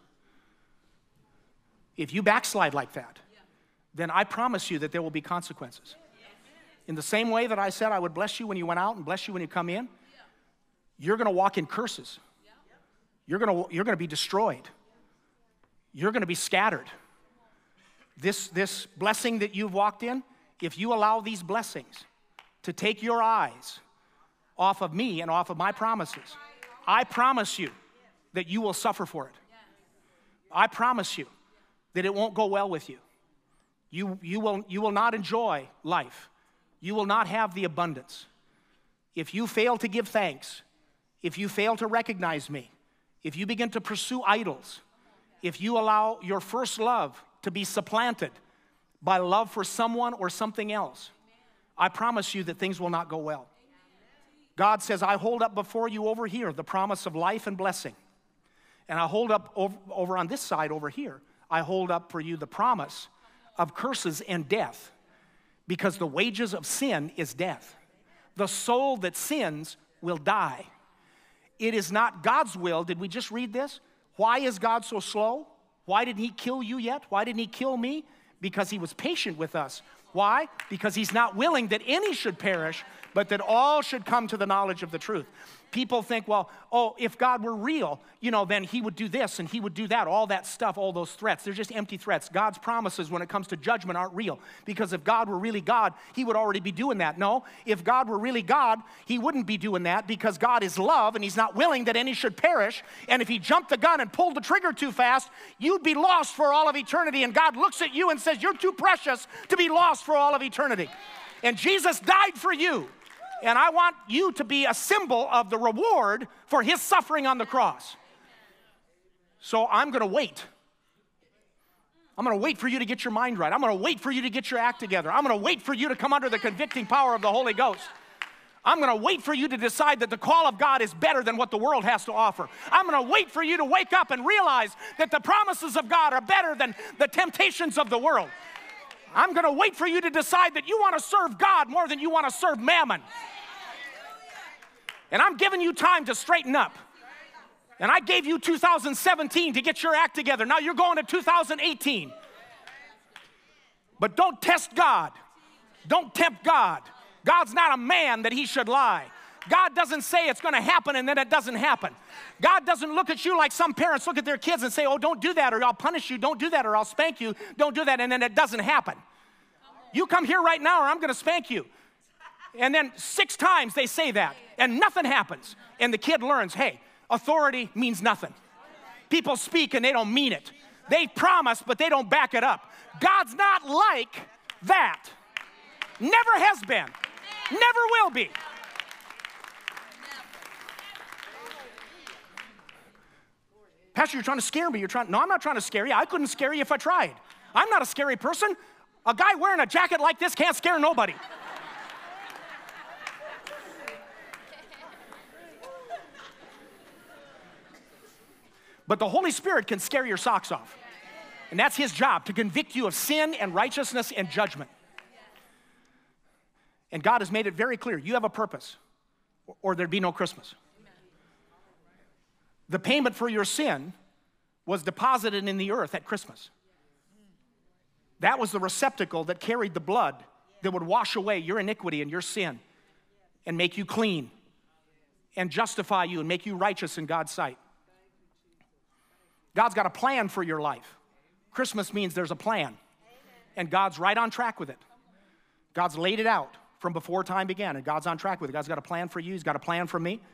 if you backslide like that, then I promise you that there will be consequences. In the same way that I said I would bless you when you went out and bless you when you come in, you're going to walk in curses. You're going to, you're going to be destroyed. You're going to be scattered. This, this blessing that you've walked in, if you allow these blessings to take your eyes off of me and off of my promises, I promise you that you will suffer for it. I promise you that it won't go well with you. You, you, will, you will not enjoy life. You will not have the abundance. If you fail to give thanks, if you fail to recognize me, if you begin to pursue idols, if you allow your first love to be supplanted by love for someone or something else, I promise you that things will not go well. God says, I hold up before you over here the promise of life and blessing. And I hold up over, over on this side over here, I hold up for you the promise of curses and death, because the wages of sin is death. The soul that sins will die. It is not God's will. Did we just read this? Why is God so slow? Why didn't he kill you yet? Why didn't he kill me? Because he was patient with us. Why? Because he's not willing that any should perish, but that all should come to the knowledge of the truth. People think, well, oh, if God were real, you know, then he would do this and he would do that, all that stuff, all those threats. They're just empty threats. God's promises when it comes to judgment aren't real, because if God were really God, he would already be doing that. No, if God were really God, he wouldn't be doing that, because God is love and he's not willing that any should perish. And if he jumped the gun and pulled the trigger too fast, you'd be lost for all of eternity. And God looks at you and says, you're too precious to be lost for all of eternity. And Jesus died for you. And I want you to be a symbol of the reward for his suffering on the cross. So I'm going to wait. I'm going to wait for you to get your mind right. I'm going to wait for you to get your act together. I'm going to wait for you to come under the convicting power of the Holy Ghost. I'm going to wait for you to decide that the call of God is better than what the world has to offer. I'm going to wait for you to wake up and realize that the promises of God are better than the temptations of the world. I'm going to wait for you to decide that you want to serve God more than you want to serve mammon. And I'm giving you time to straighten up. And I gave you two thousand seventeen to get your act together. Now you're going to two thousand eighteen. But don't test God. Don't tempt God. God's not a man that he should lie. God doesn't say it's going to happen and then it doesn't happen. God doesn't look at you like some parents look at their kids and say, oh, don't do that or I'll punish you. Don't do that or I'll spank you. Don't do that, and then it doesn't happen. You come here right now or I'm going to spank you. And then six times they say that and nothing happens. And the kid learns, hey, authority means nothing. People speak and they don't mean it. They promise, but they don't back it up. God's not like that. Never has been. Never will be. Pastor, you're trying to scare me. You're trying. No, I'm not trying to scare you. I couldn't scare you if I tried. I'm not a scary person. A guy wearing a jacket like this can't scare nobody. But the Holy Spirit can scare your socks off. And that's his job, to convict you of sin and righteousness and judgment. And God has made it very clear. You have a purpose, or there'd be no Christmas. The payment for your sin was deposited in the earth at Christmas. That was the receptacle that carried the blood that would wash away your iniquity and your sin and make you clean and justify you and make you righteous in God's sight. God's got a plan for your life. Christmas means there's a plan, and God's right on track with it. God's laid it out from before time began, and God's on track with it. God's got a plan for you. He's got a plan for me.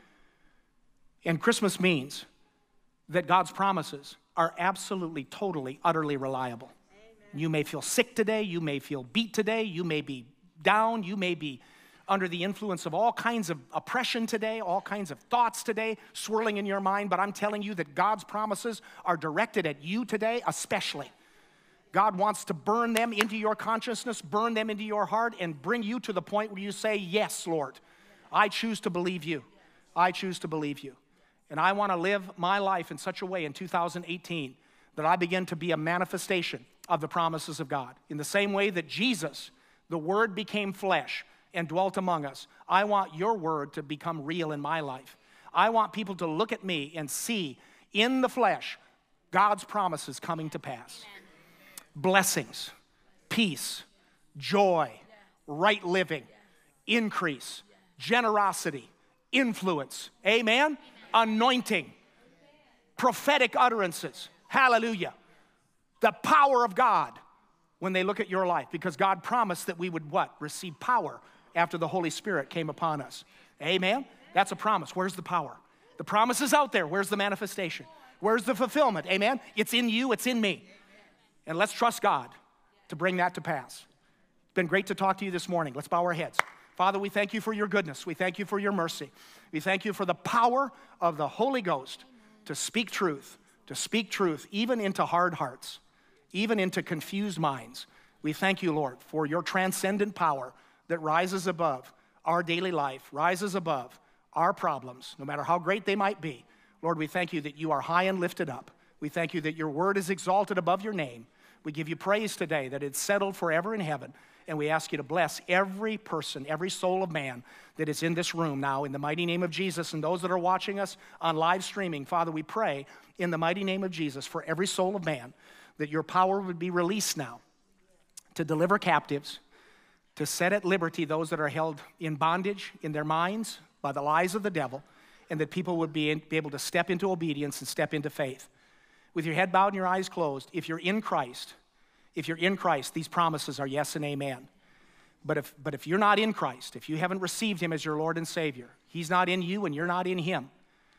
And Christmas means that God's promises are absolutely, totally, utterly reliable. Amen. You may feel sick today. You may feel beat today. You may be down. You may be under the influence of all kinds of oppression today, all kinds of thoughts today swirling in your mind. But I'm telling you that God's promises are directed at you today especially. God wants to burn them into your consciousness, burn them into your heart, and bring you to the point where you say, yes, Lord, I choose to believe you. I choose to believe you. And I want to live my life in such a way in two thousand eighteen that I begin to be a manifestation of the promises of God. In the same way that Jesus, the Word, became flesh and dwelt among us, I want your Word to become real in my life. I want people to look at me and see in the flesh God's promises coming to pass. Amen. Blessings, peace, joy, right living, increase, generosity, influence. Amen? Anointing, prophetic utterances. Hallelujah. The power of God when they look at your life, because God promised that we would what? Receive power after the Holy Spirit came upon us. Amen? That's a promise. Where's the power? The promise is out there. Where's the manifestation? Where's the fulfillment? Amen? It's in you. It's in me. And let's trust God to bring that to pass. It's been great to talk to you this morning. Let's bow our heads. Father, we thank you for your goodness. We thank you for your mercy. We thank you for the power of the Holy Ghost to speak truth, to speak truth even into hard hearts, even into confused minds. We thank you, Lord, for your transcendent power that rises above our daily life, rises above our problems, no matter how great they might be. Lord, we thank you that you are high and lifted up. We thank you that your word is exalted above your name. We give you praise today that it's settled forever in heaven. And we ask you to bless every person, every soul of man that is in this room now in the mighty name of Jesus. And those that are watching us on live streaming, Father, we pray in the mighty name of Jesus for every soul of man that your power would be released now to deliver captives, to set at liberty those that are held in bondage in their minds by the lies of the devil, and that people would be, in, be able to step into obedience and step into faith. With your head bowed and your eyes closed, if you're in Christ, if you're in Christ, these promises are yes and amen. But if, but if you're not in Christ, if you haven't received him as your Lord and Savior, he's not in you and you're not in him,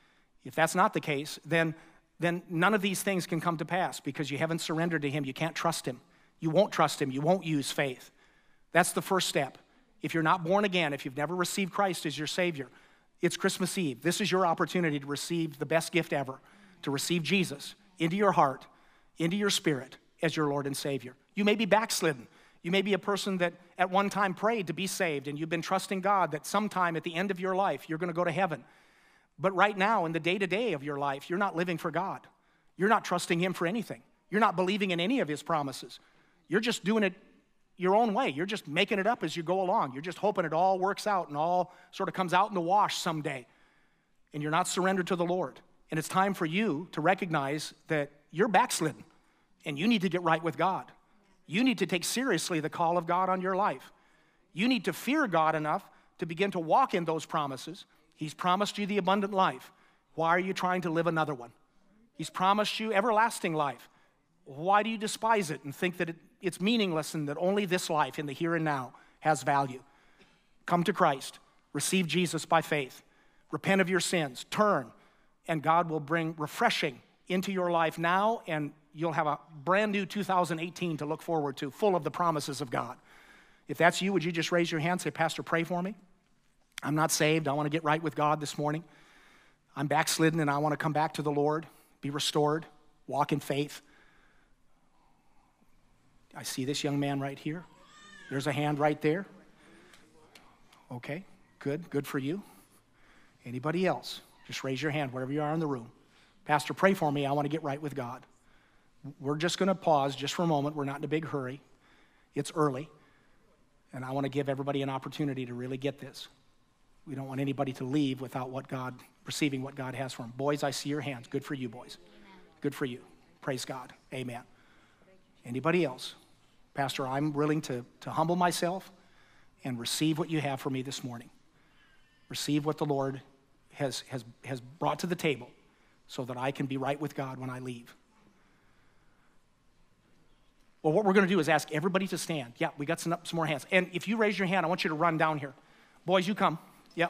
if that's not the case, then, then none of these things can come to pass because you haven't surrendered to him. You can't trust him. You won't trust him. You won't use faith. That's the first step. If you're not born again, if you've never received Christ as your Savior, it's Christmas Eve. This is your opportunity to receive the best gift ever, to receive Jesus into your heart, into your spirit as your Lord and Savior. You may be backslidden. You may be a person that at one time prayed to be saved, and you've been trusting God that sometime at the end of your life, you're going to go to heaven. But right now, in the day-to-day of your life, you're not living for God. You're not trusting him for anything. You're not believing in any of his promises. You're just doing it your own way. You're just making it up as you go along. You're just hoping it all works out and all sort of comes out in the wash someday. And you're not surrendered to the Lord. And it's time for you to recognize that you're backslidden and you need to get right with God. You need to take seriously the call of God on your life. You need to fear God enough to begin to walk in those promises. He's promised you the abundant life. Why are you trying to live another one? He's promised you everlasting life. Why do you despise it and think that it, it's meaningless and that only this life in the here and now has value? Come to Christ. Receive Jesus by faith. Repent of your sins. Turn, and God will bring refreshing into your life now, and you'll have a brand new two thousand eighteen to look forward to, full of the promises of God. If that's you, would you just raise your hand and say, Pastor, pray for me? I'm not saved. I want to get right with God this morning. I'm backslidden, and I want to come back to the Lord, be restored, walk in faith. I see this young man right here. There's a hand right there. Okay, good, good for you. Anybody else? Just raise your hand wherever you are in the room. Pastor, pray for me. I want to get right with God. We're just going to pause just for a moment. We're not in a big hurry. It's early, and I want to give everybody an opportunity to really get this. We don't want anybody to leave without what God, receiving what God has for them. Boys, I see your hands. Good for you, boys. Good for you. Praise God. Amen. Anybody else? Pastor, I'm willing to, to humble myself and receive what you have for me this morning. Receive what the Lord has, has, has brought to the table so that I can be right with God when I leave. Well, what we're going to do is ask everybody to stand. Yeah, we got some, some more hands. And if you raise your hand, I want you to run down here. Boys, you come. Yep.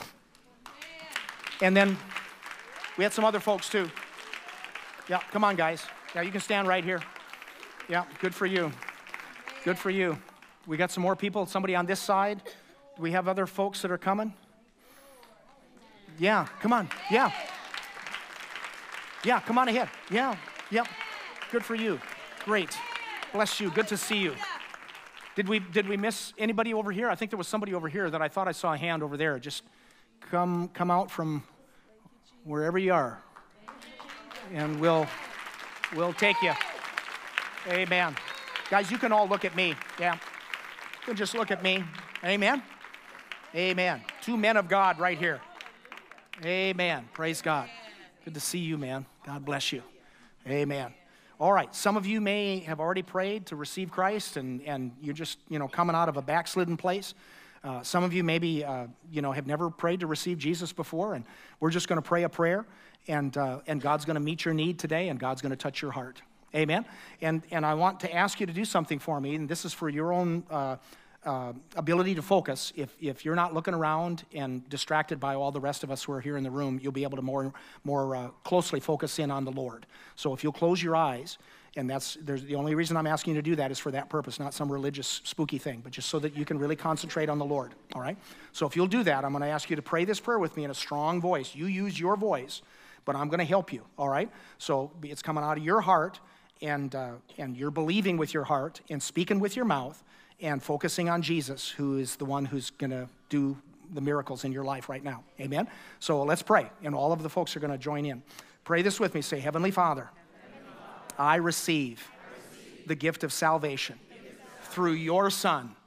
And then we had some other folks too. Yeah, come on, guys. Yeah, you can stand right here. Yeah, good for you. Good for you. We got some more people. Somebody on this side. Do we have other folks that are coming? Yeah, come on. Yeah. Yeah, come on ahead. Yeah, yep. Good for you. Great. Bless you. Good to see you. Did we, did we miss anybody over here? I think there was somebody over here that I thought I saw a hand over there. Just come, come out from wherever you are, and we'll, we'll take you. Amen. Guys, you can all look at me. Yeah. You can just look at me. Amen. Amen. Two men of God right here. Amen. Praise God. Good to see you, man. God bless you. Amen. All right, some of you may have already prayed to receive Christ, and, and you're just, you know, coming out of a backslidden place. Uh, some of you maybe, uh, you know, have never prayed to receive Jesus before, and we're just going to pray a prayer, and, uh, and God's going to meet your need today, and God's going to touch your heart. Amen? And, and I want to ask you to do something for me, and this is for your own uh, uh, ability to focus. If, if you're not looking around and distracted by all the rest of us who are here in the room, you'll be able to more, more uh, closely focus in on the Lord. So if you'll close your eyes, and that's there's, the only reason I'm asking you to do that is for that purpose, not some religious spooky thing, but just so that you can really concentrate on the Lord, all right? So if you'll do that, I'm going to ask you to pray this prayer with me in a strong voice. You use your voice, but I'm going to help you, all right? So it's coming out of your heart, and, uh, and you're believing with your heart and speaking with your mouth, and focusing on Jesus, who is the one who's going to do the miracles in your life right now. Amen? So let's pray, and all of the folks are going to join in. Pray this with me. Say, Heavenly Father, Heavenly Father I, receive I receive the gift of salvation, gift of salvation through your Son,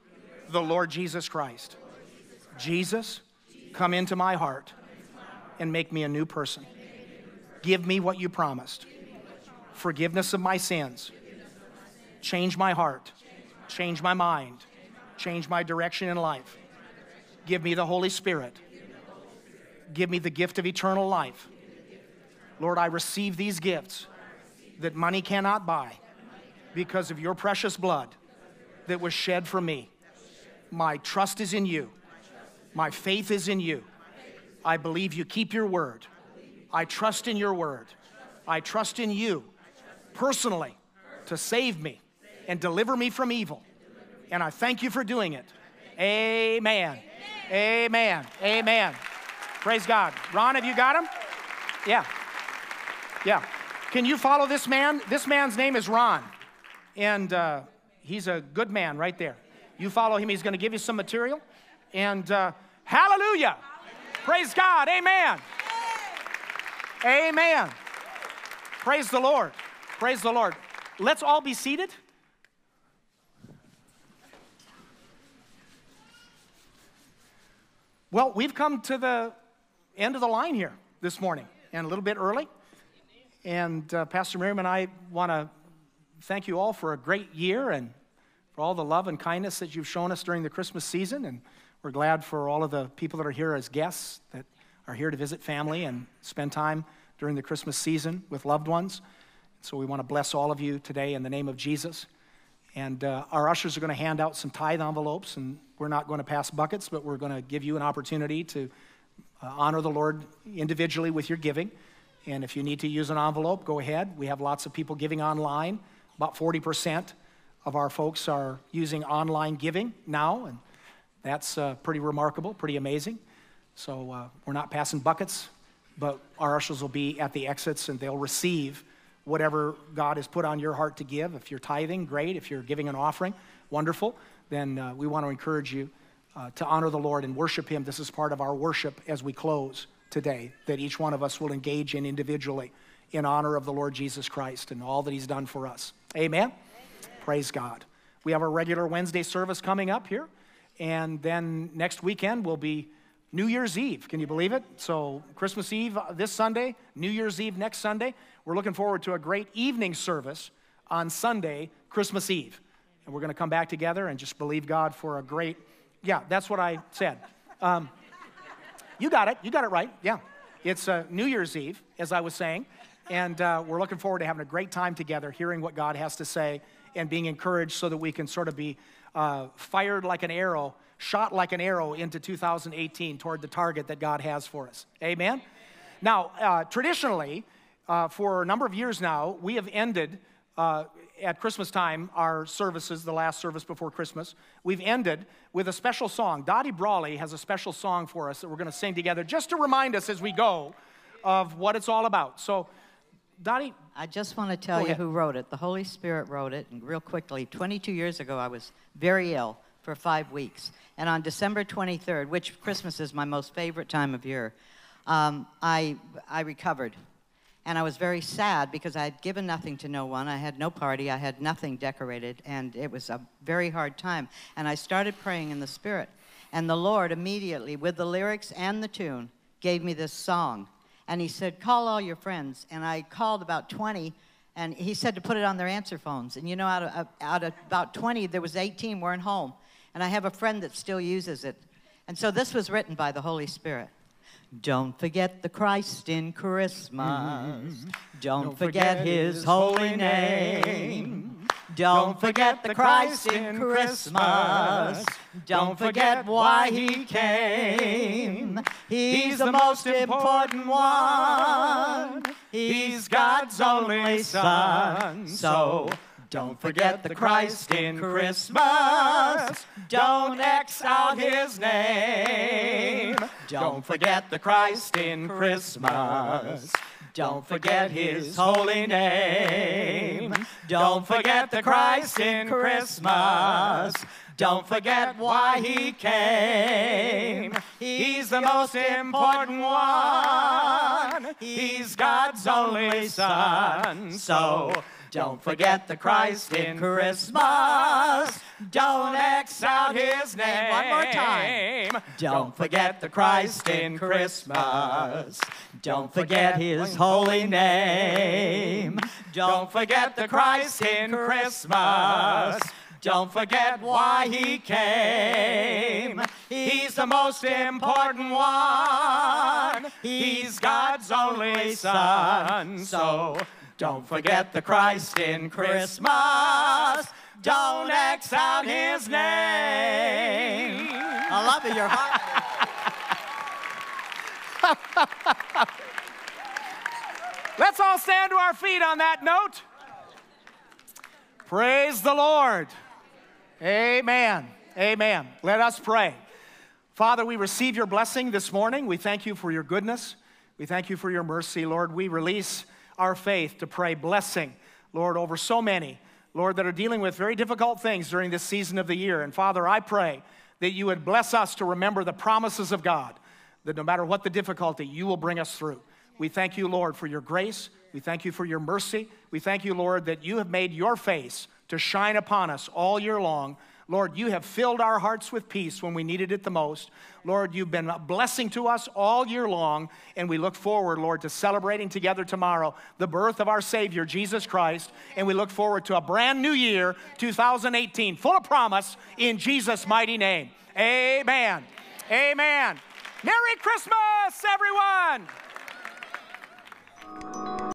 the Lord Jesus Christ. Jesus, come into my heart and make me a new person. Give me what you promised. Forgiveness of my sins. Change my heart. Change my mind. Change my direction in life. Give me the Holy Spirit. Give me the gift of eternal life. Lord, I receive these gifts that money cannot buy because of your precious blood that was shed for me. My trust is in you. My faith is in you. I believe you keep your word. I trust in your word. I trust in you personally to save me and deliver me from evil. And I thank you for doing it. Amen. Amen. Amen. Praise God. Ron, have you got him? Yeah. Yeah. Can you follow this man? This man's name is Ron. And uh, he's a good man right there. You follow him. He's going to give you some material. And uh, hallelujah. Praise God. Amen. Amen. Praise the Lord. Praise the Lord. Let's all be seated. Well, we've come to the end of the line here this morning, and a little bit early. And uh, Pastor Miriam and I want to thank you all for a great year and for all the love and kindness that you've shown us during the Christmas season. And we're glad for all of the people that are here as guests that are here to visit family and spend time during the Christmas season with loved ones. So we want to bless all of you today in the name of Jesus. And uh, our ushers are going to hand out some tithe envelopes, and we're not going to pass buckets, but we're going to give you an opportunity to uh, honor the Lord individually with your giving. And if you need to use an envelope, go ahead. We have lots of people giving online. About forty percent of our folks are using online giving now, and that's uh, pretty remarkable, pretty amazing. So uh, we're not passing buckets, but our ushers will be at the exits, and they'll receive whatever God has put on your heart to give. If you're tithing, great. If you're giving an offering, wonderful. Then uh, we want to encourage you uh, to honor the Lord and worship Him. This is part of our worship as we close today, that each one of us will engage in individually in honor of the Lord Jesus Christ and all that He's done for us. Amen? Amen. Praise God. We have our regular Wednesday service coming up here, and then next weekend will be New Year's Eve. Can you believe it? So Christmas Eve this Sunday, New Year's Eve next Sunday. We're looking forward to a great evening service on Sunday, Christmas Eve. And we're going to come back together and just believe God for a great, yeah, that's what I said. Um, you got it. You got it right. Yeah. It's uh, New Year's Eve, as I was saying. And uh, we're looking forward to having a great time together, hearing what God has to say and being encouraged so that we can sort of be uh, fired like an arrow, shot like an arrow into two thousand eighteen toward the target that God has for us. Amen? Now, uh, traditionally, uh, for a number of years now, we have ended uh, at Christmas time our services, the last service before Christmas. We've ended with a special song. Dottie Brawley has a special song for us that we're going to sing together just to remind us as we go of what it's all about. So, Dottie? I just want to tell you who wrote it. The Holy Spirit wrote it, and real quickly, twenty-two years ago, I was very ill for five weeks. And on December twenty-third, which Christmas is my most favorite time of year, um, I, I recovered. And I was very sad because I had given nothing to no one. I had no party. I had nothing decorated. And it was a very hard time. And I started praying in the Spirit. And the Lord immediately, with the lyrics and the tune, gave me this song. And He said, call all your friends. And I called about twenty. And He said to put it on their answer phones. And you know, out of, out of about twenty, there was eighteen weren't home. And I have a friend that still uses it. And so this was written by the Holy Spirit. Don't forget the Christ in Christmas. Mm-hmm. Don't, Don't forget, forget His holy name. Don't forget the Christ in Christmas. Don't forget why He came. He's the most important one. He's God's only Son. So don't forget the Christ in Christmas. Don't X out His name. Don't forget the Christ in Christmas. Don't forget His holy name. Don't forget the Christ in Christmas. Don't forget why He came. He's the most important one. He's God's only Son. So Don't forget the Christ in Christmas. Don't X out his name. One more time. Don't forget the Christ in Christmas. Don't forget his holy name. Don't forget the Christ in Christmas. Don't forget why he came. He's the most important one. He's God's only Son. So don't forget the Christ in Christmas. Don't X out his name. I love it. You're hot. Let's all stand to our feet on that note. Praise the Lord. Amen. Amen. Let us pray. Father, we receive your blessing this morning. We thank you for your goodness. We thank you for your mercy, Lord. We release our faith to pray blessing, Lord, over so many, Lord, that are dealing with very difficult things during this season of the year. And Father, I pray that you would bless us to remember the promises of God, that no matter what the difficulty, you will bring us through. We thank you, Lord, for your grace. We thank you for your mercy. We thank you, Lord, that you have made your face to shine upon us all year long. Lord, you have filled our hearts with peace when we needed it the most. Lord, you've been a blessing to us all year long, and we look forward, Lord, to celebrating together tomorrow the birth of our Savior, Jesus Christ, and we look forward to a brand new year, two thousand eighteen, full of promise in Jesus' mighty name. Amen. Amen. Merry Christmas, everyone.